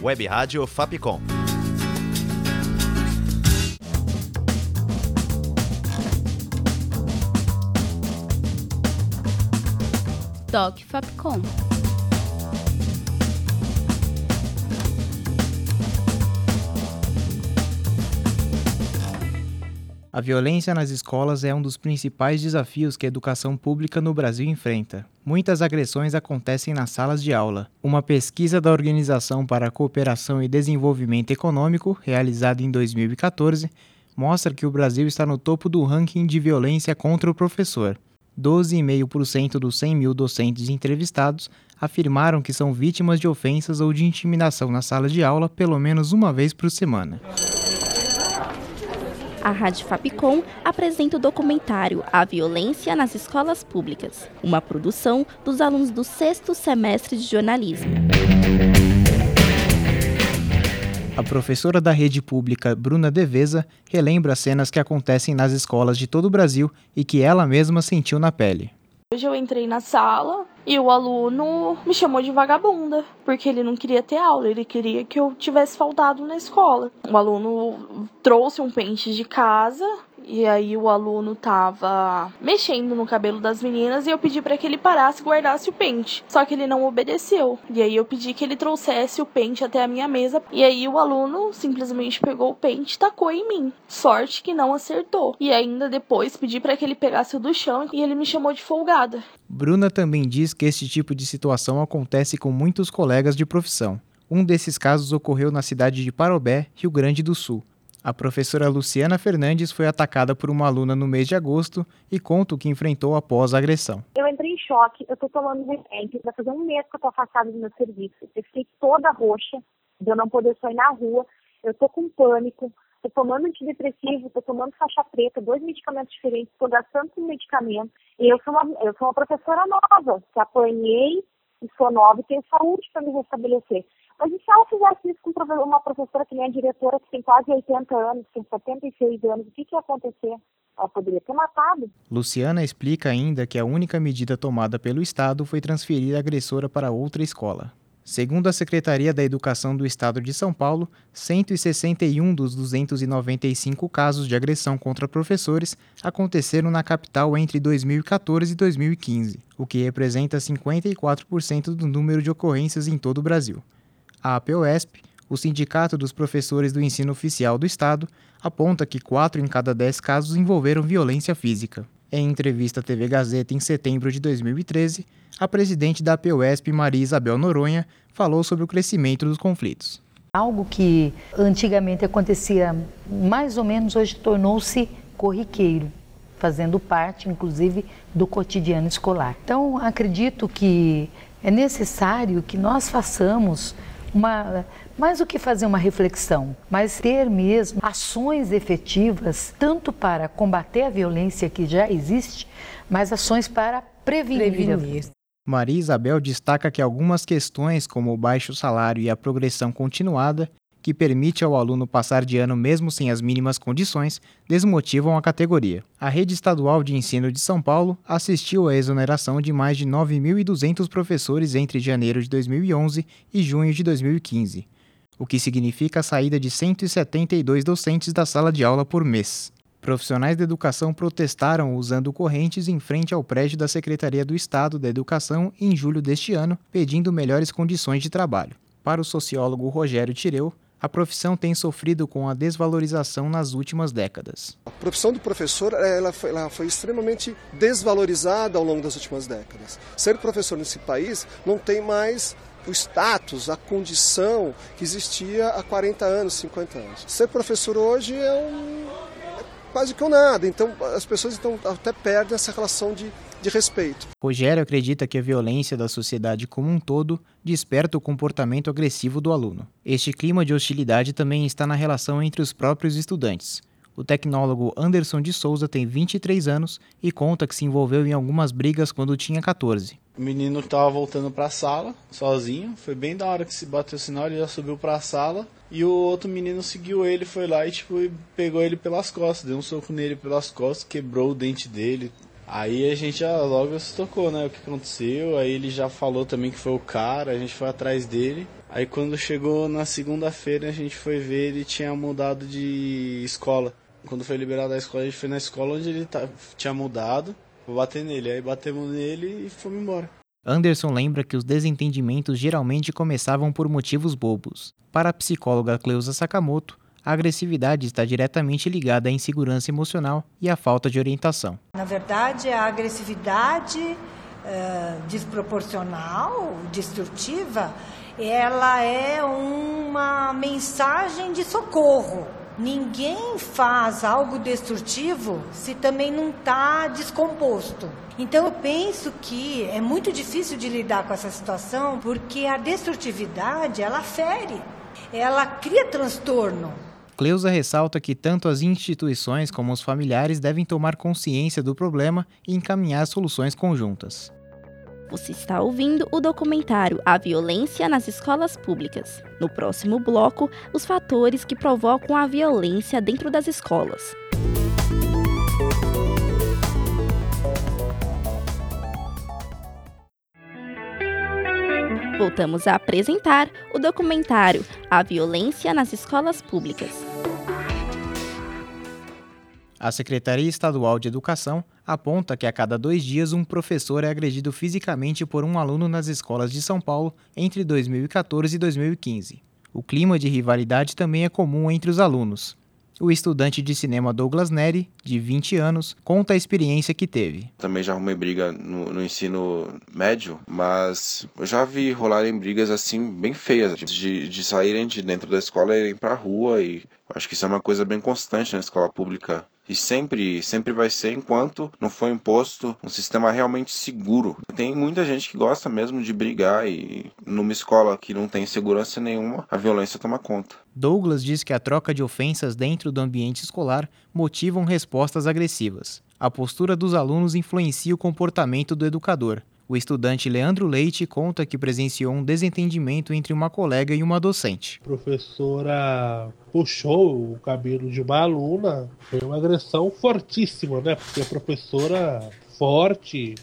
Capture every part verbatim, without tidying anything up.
Web Rádio Fapcom. Doc Fapcom. A violência nas escolas é um dos principais desafios que a educação pública no Brasil enfrenta. Muitas agressões acontecem nas salas de aula. Uma pesquisa da Organização para a Cooperação e Desenvolvimento Econômico, realizada em dois mil e quatorze, mostra que o Brasil está no topo do ranking de violência contra o professor. doze vírgula cinco por cento dos cem mil docentes entrevistados afirmaram que são vítimas de ofensas ou de intimidação na sala de aula pelo menos uma vez por semana. A Rádio Fapcom apresenta o documentário A Violência nas Escolas Públicas, uma produção dos alunos do sexto semestre de jornalismo. A professora da rede pública, Bruna Deveza, relembra cenas que acontecem nas escolas de todo o Brasil e que ela mesma sentiu na pele. Hoje eu entrei na sala e o aluno me chamou de vagabunda, porque ele não queria ter aula, ele queria que eu tivesse faltado na escola. O aluno trouxe um pente de casa e aí o aluno tava mexendo no cabelo das meninas e eu pedi para que ele parasse e guardasse o pente. Só que ele não obedeceu. E aí eu pedi que ele trouxesse o pente até a minha mesa. E aí o aluno simplesmente pegou o pente e tacou em mim. Sorte que não acertou. E ainda depois pedi para que ele pegasse o do chão e ele me chamou de folgada. Bruna também diz que esse tipo de situação acontece com muitos colegas de profissão. Um desses casos ocorreu na cidade de Parobé, Rio Grande do Sul. A professora Luciana Fernandes foi atacada por uma aluna no mês de agosto e conta o que enfrentou após a agressão. Eu entrei em choque, eu estou tomando remédio, vai fazer um mês que eu estou afastada do meu serviço. Eu fiquei toda roxa, de eu não poder sair na rua, eu estou com pânico, estou tomando antidepressivo, estou tomando faixa preta, dois medicamentos diferentes, estou gastando com medicamento. E eu sou, uma, eu sou uma professora nova, que apanhei e sou nova e tenho saúde para me restabelecer. Mas e se ela fizesse isso com uma professora que nem a diretora, que tem quase oitenta anos, tem setenta e seis anos, o que, que ia acontecer? Ela poderia ter matado. Luciana explica ainda que a única medida tomada pelo Estado foi transferir a agressora para outra escola. Segundo a Secretaria da Educação do Estado de São Paulo, cento e sessenta e um dos duzentos e noventa e cinco casos de agressão contra professores aconteceram na capital entre dois mil e quatorze e dois mil e quinze, o que representa cinquenta e quatro por cento do número de ocorrências em todo o Brasil. A APOESP, o Sindicato dos Professores do Ensino Oficial do Estado, aponta que quatro em cada dez casos envolveram violência física. Em entrevista à T V Gazeta em setembro de dois mil e treze, a presidente da APOESP, Maria Isabel Noronha, falou sobre o crescimento dos conflitos. Algo que antigamente acontecia mais ou menos, hoje tornou-se corriqueiro, fazendo parte, inclusive, do cotidiano escolar. Então, acredito que é necessário que nós façamos Uma, mais do que fazer uma reflexão, mas ter mesmo ações efetivas, tanto para combater a violência que já existe, mas ações para prevenir. prevenir. Maria Isabel destaca que algumas questões, como o baixo salário e a progressão continuada, que permite ao aluno passar de ano mesmo sem as mínimas condições, desmotivam a categoria. A Rede Estadual de Ensino de São Paulo assistiu à exoneração de mais de nove mil e duzentos professores entre janeiro de dois mil e onze e junho de dois mil e quinze, o que significa a saída de cento e setenta e dois docentes da sala de aula por mês. Profissionais da educação protestaram usando correntes em frente ao prédio da Secretaria do Estado da Educação em julho deste ano, pedindo melhores condições de trabalho. Para o sociólogo Rogério Tireu, a profissão tem sofrido com a desvalorização nas últimas décadas. A profissão do professor ela foi, ela foi extremamente desvalorizada ao longo das últimas décadas. Ser professor nesse país não tem mais o status, a condição que existia há quarenta anos, cinquenta anos. Ser professor hoje é, um, é quase que um nada, então as pessoas então, até perdem essa relação de de respeito. Rogério acredita que a violência da sociedade como um todo desperta o comportamento agressivo do aluno. Este clima de hostilidade também está na relação entre os próprios estudantes. O tecnólogo Anderson de Souza tem vinte e três anos e conta que se envolveu em algumas brigas quando tinha quatorze. O menino estava voltando para a sala, sozinho, foi bem da hora que se bateu o sinal, ele já subiu para a sala, e o outro menino seguiu ele, foi lá e tipo, pegou ele pelas costas, deu um soco nele pelas costas, quebrou o dente dele. Aí a gente já logo se tocou, né, o que aconteceu, aí ele já falou também que foi o cara, a gente foi atrás dele. Aí quando chegou na segunda-feira a gente foi ver, ele tinha mudado de escola. Quando foi liberado da escola, a gente foi na escola onde ele tá, tinha mudado, foi bater nele, aí batemos nele e fomos embora. Anderson lembra que os desentendimentos geralmente começavam por motivos bobos. Para a psicóloga Cleusa Sakamoto, a agressividade está diretamente ligada à insegurança emocional e à falta de orientação. Na verdade, a agressividade uh, desproporcional, destrutiva, ela é uma mensagem de socorro. Ninguém faz algo destrutivo se também não está descomposto. Então eu penso que é muito difícil de lidar com essa situação, porque a destrutividade, ela fere, ela cria transtorno. Cleusa ressalta que tanto as instituições como os familiares devem tomar consciência do problema e encaminhar soluções conjuntas. Você está ouvindo o documentário A Violência nas Escolas Públicas. No próximo bloco, os fatores que provocam a violência dentro das escolas. Voltamos a apresentar o documentário A Violência nas Escolas Públicas. A Secretaria Estadual de Educação aponta que a cada dois dias um professor é agredido fisicamente por um aluno nas escolas de São Paulo entre dois mil e quatorze e dois mil e quinze. O clima de rivalidade também é comum entre os alunos. O estudante de cinema Douglas Neri, de vinte anos, conta a experiência que teve. Também já arrumei briga no, no ensino médio, mas eu já vi rolarem brigas assim bem feias, de, de saírem de dentro da escola e irem pra rua, e acho que isso é uma coisa bem constante na escola pública. E sempre, sempre vai ser enquanto não for imposto um sistema realmente seguro. Tem muita gente que gosta mesmo de brigar e numa escola que não tem segurança nenhuma, a violência toma conta. Douglas diz que a troca de ofensas dentro do ambiente escolar motivam respostas agressivas. A postura dos alunos influencia o comportamento do educador. O estudante Leandro Leite conta que presenciou um desentendimento entre uma colega e uma docente. A professora puxou o cabelo de uma aluna, foi uma agressão fortíssima, né? Porque a professora forte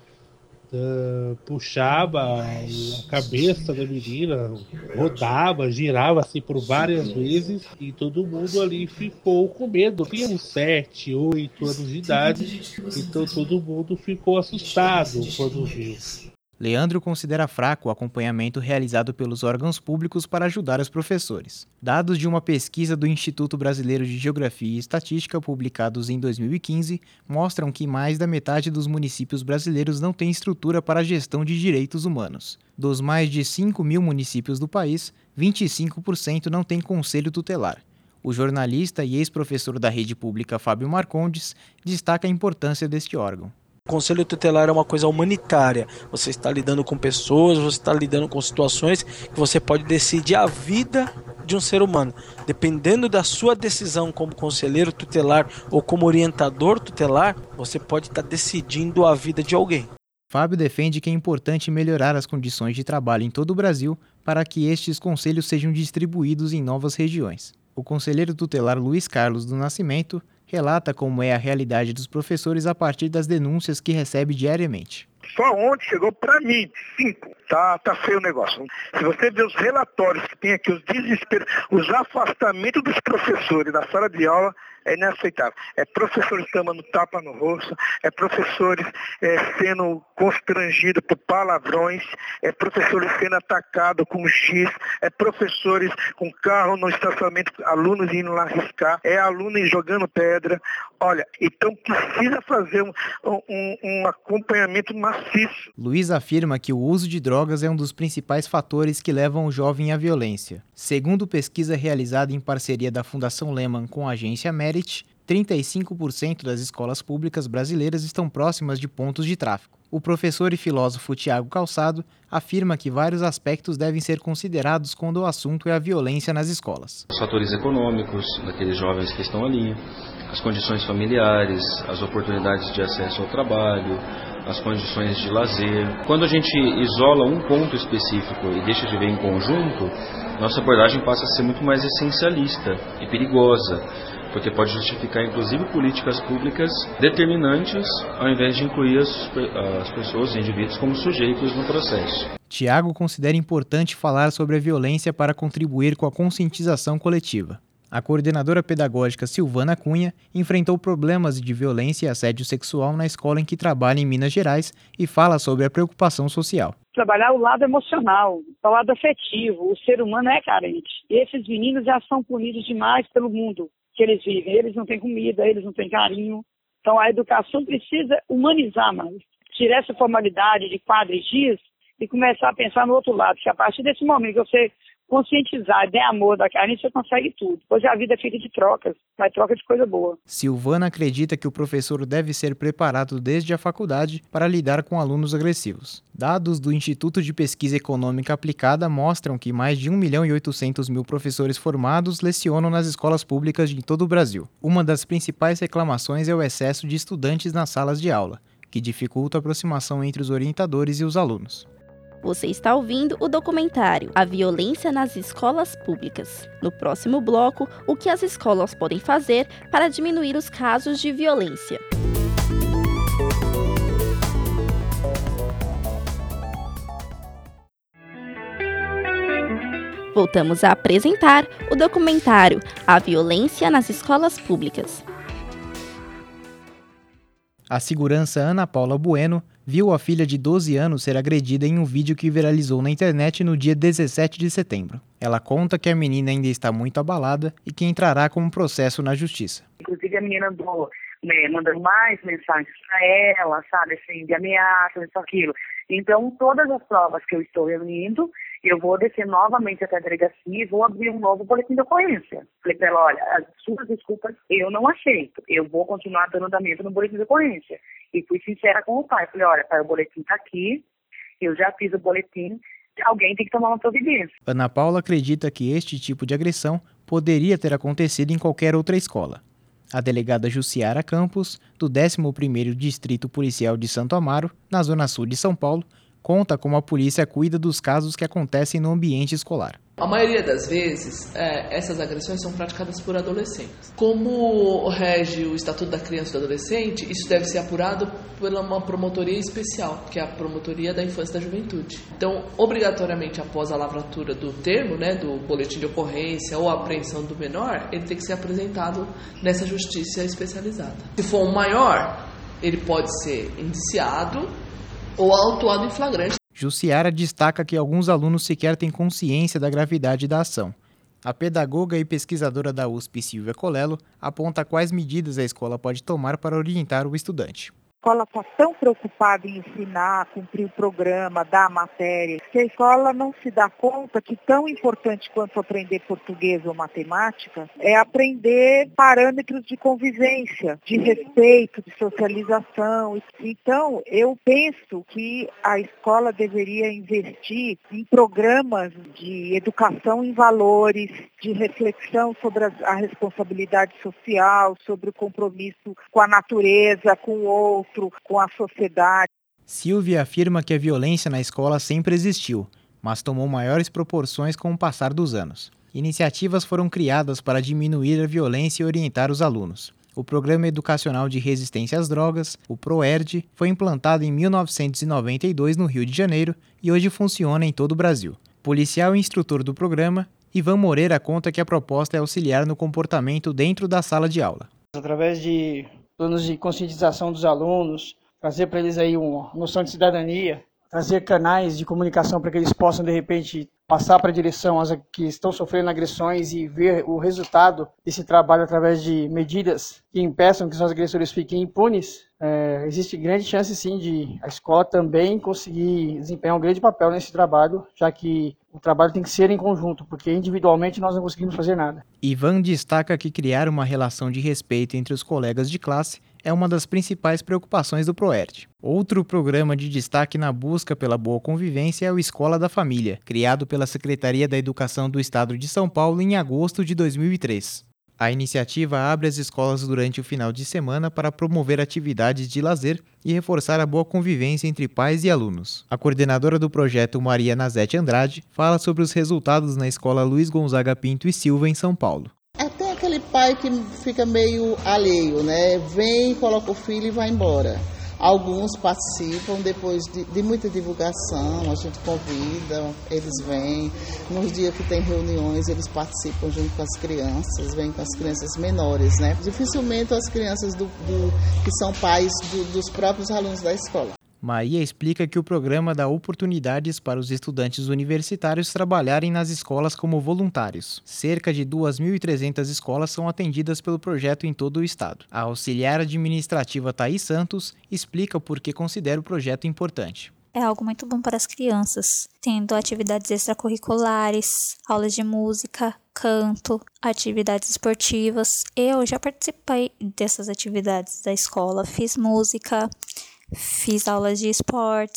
uh, puxava a cabeça da menina, rodava, girava assim por várias vezes e todo mundo ali ficou com medo. Tinha uns sete, oito anos de idade, então todo mundo ficou assustado quando viu. Leandro considera fraco o acompanhamento realizado pelos órgãos públicos para ajudar os professores. Dados de uma pesquisa do Instituto Brasileiro de Geografia e Estatística, publicados em dois mil e quinze, mostram que mais da metade dos municípios brasileiros não tem estrutura para a gestão de direitos humanos. Dos mais de cinco mil municípios do país, vinte e cinco por cento não têm conselho tutelar. O jornalista e ex-professor da rede pública Fábio Marcondes destaca a importância deste órgão. O Conselho Tutelar é uma coisa humanitária. Você está lidando com pessoas, você está lidando com situações que você pode decidir a vida de um ser humano. Dependendo da sua decisão como conselheiro tutelar ou como orientador tutelar, você pode estar decidindo a vida de alguém. Fábio defende que é importante melhorar as condições de trabalho em todo o Brasil para que estes conselhos sejam distribuídos em novas regiões. O conselheiro tutelar Luiz Carlos do Nascimento relata como é a realidade dos professores a partir das denúncias que recebe diariamente. Só ontem chegou para mim, cinco. Tá, tá feio o negócio. Se você ver os relatórios que tem aqui, os desesperos, os afastamentos dos professores da sala de aula, é inaceitável. É professores tomando tapa no rosto, é professores é, sendo constrangidos por palavrões, é professores sendo atacados com X, é professores com carro no estacionamento, alunos indo lá riscar, é aluno jogando pedra. Olha, então precisa fazer um, um, um acompanhamento maciço. Luiz afirma que o uso de drogas é um dos principais fatores que levam o jovem à violência. Segundo pesquisa realizada em parceria da Fundação Lehman com a agência Merit, trinta e cinco por cento das escolas públicas brasileiras estão próximas de pontos de tráfico. O professor e filósofo Tiago Calçado afirma que vários aspectos devem ser considerados quando o assunto é a violência nas escolas. Os fatores econômicos daqueles jovens que estão ali, as condições familiares, as oportunidades de acesso ao trabalho, as condições de lazer. Quando a gente isola um ponto específico e deixa de ver em conjunto, nossa abordagem passa a ser muito mais essencialista e perigosa, porque pode justificar inclusive políticas públicas determinantes ao invés de incluir as, as pessoas, os indivíduos, como sujeitos no processo. Tiago considera importante falar sobre a violência para contribuir com a conscientização coletiva. A coordenadora pedagógica Silvana Cunha enfrentou problemas de violência e assédio sexual na escola em que trabalha em Minas Gerais e fala sobre a preocupação social. Trabalhar o lado emocional, o lado afetivo. O ser humano é carente. E esses meninos já são punidos demais pelo mundo que eles vivem. Eles não têm comida, eles não têm carinho. Então a educação precisa humanizar mais. Tirar essa formalidade de quadros e dias e começar a pensar no outro lado, que a partir desse momento que você conscientizar e der amor da carne, você consegue tudo. Hoje a vida é feita de trocas, mas troca de coisa boa. Silvana acredita que o professor deve ser preparado desde a faculdade para lidar com alunos agressivos. Dados do Instituto de Pesquisa Econômica Aplicada mostram que mais de um milhão e oitocentos mil professores formados lecionam nas escolas públicas de todo o Brasil. Uma das principais reclamações é o excesso de estudantes nas salas de aula, que dificulta a aproximação entre os orientadores e os alunos. Você está ouvindo o documentário A Violência nas Escolas Públicas. No próximo bloco, o que as escolas podem fazer para diminuir os casos de violência. Voltamos a apresentar o documentário A Violência nas Escolas Públicas. A segurança Ana Paula Bueno viu a filha de doze anos ser agredida em um vídeo que viralizou na internet no dia dezessete de setembro. Ela conta que a menina ainda está muito abalada e que entrará com um processo na justiça. Inclusive a menina andou né, mandando mais mensagens para ela, sabe, assim, de ameaça, isso, aquilo. Então, todas as provas que eu estou reunindo, eu vou descer novamente até a delegacia e vou abrir um novo boletim de ocorrência. Falei para ela, olha, as suas desculpas eu não aceito. Eu vou continuar dando andamento no boletim de ocorrência. E fui sincera com o pai. Falei, olha, pai, o boletim está aqui, eu já fiz o boletim, alguém tem que tomar uma providência. Ana Paula acredita que este tipo de agressão poderia ter acontecido em qualquer outra escola. A delegada Jussiara Campos, do décimo primeiro Distrito Policial de Santo Amaro, na zona sul de São Paulo, conta como a polícia cuida dos casos que acontecem no ambiente escolar. A maioria das vezes, é, essas agressões são praticadas por adolescentes. Como rege o Estatuto da Criança e do Adolescente, isso deve ser apurado por uma promotoria especial, que é a Promotoria da Infância e da Juventude. Então, obrigatoriamente, após a lavratura do termo, né, do boletim de ocorrência ou a apreensão do menor, ele tem que ser apresentado nessa justiça especializada. Se for um maior, ele pode ser indiciado ou autuado em flagrante. Jussiara destaca que alguns alunos sequer têm consciência da gravidade da ação. A pedagoga e pesquisadora da U S P, Silvia Colello, aponta quais medidas a escola pode tomar para orientar o estudante. A escola está tão preocupada em ensinar, cumprir o programa, dar a matéria, que a escola não se dá conta que tão importante quanto aprender português ou matemática é aprender parâmetros de convivência, de respeito, de socialização. Então, eu penso que a escola deveria investir em programas de educação em valores, de reflexão sobre a, a responsabilidade social, sobre o compromisso com a natureza, com o outro, com a sociedade. Silvia afirma que a violência na escola sempre existiu, mas tomou maiores proporções com o passar dos anos. Iniciativas foram criadas para diminuir a violência e orientar os alunos. O Programa Educacional de Resistência às Drogas, o PROERD, foi implantado em mil novecentos e noventa e dois no Rio de Janeiro e hoje funciona em todo o Brasil. Policial e instrutor do programa, Ivan Moreira conta que a proposta é auxiliar no comportamento dentro da sala de aula. Através de planos de conscientização dos alunos, trazer para eles aí uma noção de cidadania, trazer canais de comunicação para que eles possam, de repente, passar para a direção as que estão sofrendo agressões e ver o resultado desse trabalho através de medidas que impeçam que os agressores fiquem impunes. É, existe grande chance, sim, de a escola também conseguir desempenhar um grande papel nesse trabalho, já que o trabalho tem que ser em conjunto, porque individualmente nós não conseguimos fazer nada. Ivan destaca que criar uma relação de respeito entre os colegas de classe é uma das principais preocupações do PROERD. Outro programa de destaque na busca pela boa convivência é o Escola da Família, criado pela Secretaria da Educação do Estado de São Paulo em agosto de dois mil e três. A iniciativa abre as escolas durante o final de semana para promover atividades de lazer e reforçar a boa convivência entre pais e alunos. A coordenadora do projeto, Maria Nazete Andrade, fala sobre os resultados na escola Luiz Gonzaga Pinto e Silva, em São Paulo. Até aquele pai que fica meio alheio, né? Vem, coloca o filho e vai embora. Alguns participam depois de, de muita divulgação, a gente convida, eles vêm. Nos dias que tem reuniões, eles participam junto com as crianças, vêm com as crianças menores, né? Dificilmente as crianças do, do, que são pais do, dos próprios alunos da escola. Maia explica que o programa dá oportunidades para os estudantes universitários trabalharem nas escolas como voluntários. Cerca de duas mil e trezentas escolas são atendidas pelo projeto em todo o estado. A auxiliar administrativa Thaís Santos explica por que considera o projeto importante. É algo muito bom para as crianças, tendo atividades extracurriculares, aulas de música, canto, atividades esportivas. Eu já participei dessas atividades da escola, fiz música, fiz aulas de esportes,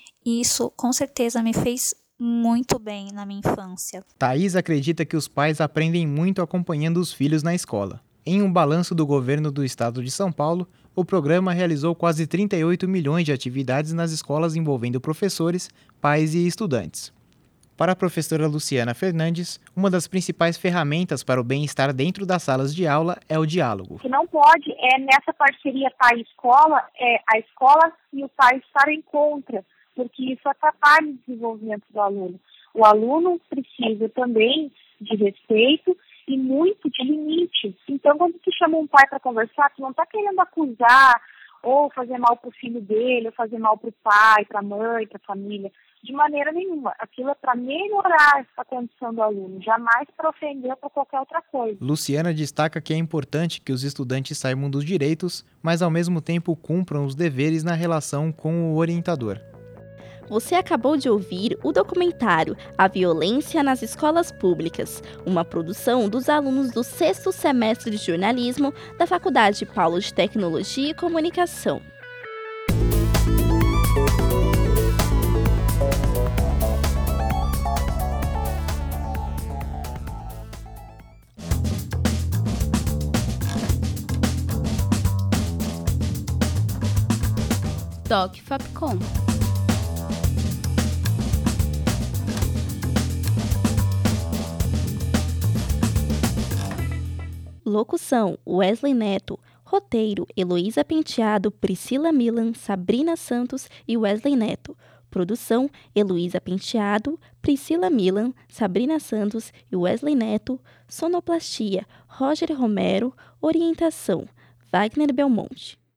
e isso com certeza me fez muito bem na minha infância. Thaís acredita que os pais aprendem muito acompanhando os filhos na escola. Em um balanço do governo do estado de São Paulo, o programa realizou quase trinta e oito milhões de atividades nas escolas envolvendo professores, pais e estudantes. Para a professora Luciana Fernandes, uma das principais ferramentas para o bem-estar dentro das salas de aula é o diálogo. O que não pode é, nessa parceria pai-escola, é a escola e o pai estarem contra, porque isso atrapalha o desenvolvimento do aluno. O aluno precisa também de respeito e muito de limite. Então, quando tu chama um pai para conversar, tu não está querendo acusar ou fazer mal para o filho dele, ou fazer mal para o pai, para a mãe, para a família. De maneira nenhuma. Aquilo é para melhorar a condição do aluno, jamais para ofender ou para qualquer outra coisa. Luciana destaca que é importante que os estudantes saibam dos direitos, mas ao mesmo tempo cumpram os deveres na relação com o orientador. Você acabou de ouvir o documentário A Violência nas Escolas Públicas, uma produção dos alunos do sexto semestre de jornalismo da Faculdade Paulo de Tecnologia e Comunicação. Doc Fapcom. Locução: Wesley Neto. Roteiro: Heloísa Penteado, Priscila Milan, Sabrina Santos e Wesley Neto. Produção: Heloísa Penteado, Priscila Milan, Sabrina Santos e Wesley Neto. Sonoplastia: Roger Romero. Orientação: Wagner Belmonte.